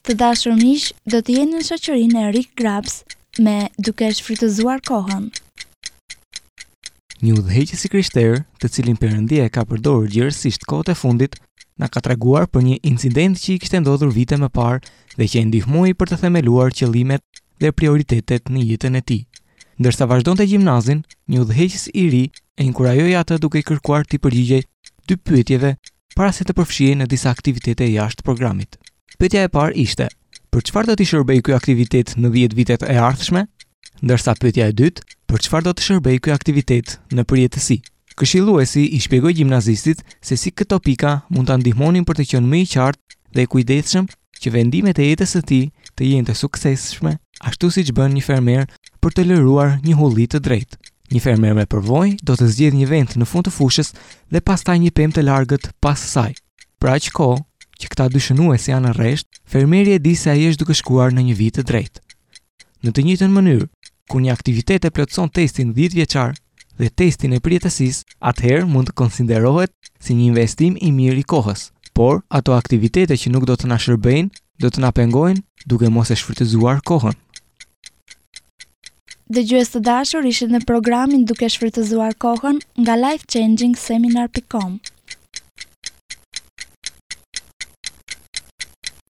Të dashur miq, do të jeni në shoqërinë e Rick Grabs me Duke shfrytëzuar kohën. Një udhëheqës i krishterë, të cilin Perëndia e ka përdorur gjithësisht kohët e fundit, na ka treguar për një incident që i kishte ndodhur vite më parë dhe që e ndihmoi për të themeluar qëllimet dhe prioritetet në jetën e tij. Ndërsa vazhdonte gjimnazin, një udhëheqës i ri e inkurajoi atë duke i kërkuar të përgjigjej 2 pyetjeve para se të përfshihej në disa aktivitete jashtë programit. Pyetja e parë ishte: për çfarë do të shërbej ky aktivitet në 10 vitet e ardhshme? Ndërsa pyetja e dytë: për çfarë do të shërbej ky aktivitet në përjetësi? Këshilluesi i shpjegoi gjimnazistit se si këto pika mund ta ndihmonin për të qenë më i qartë dhe i kujdesshëm që vendimet e jetës së tij të jenë të suksesshme, ashtu siç bën një fermer për të lëruar një hulli të drejtë. Një fermer me përvojë do të zgjedhë një vend në fund të fushës dhe pastaj një pemë të largët pas saj. Për aq kohë që këta dy shënues janë në rresht, fermeri e di se ai është duke shkuar në një vit të drejtë. Në të njëjtën mënyrë, kur një aktivitet e plotëson testin 10 vjeçar dhe testin e përjetësisë, atëherë mund të konsiderohet si një investim i mirë i kohës. Por ato aktivitete që nuk do të na shërbejnë, do të na pengojnë duke mos e shfrytëzuar kohën. Dëgjues të dashur, ishit në programin Duke shfrytëzuar kohën nga lifechanging seminar.com.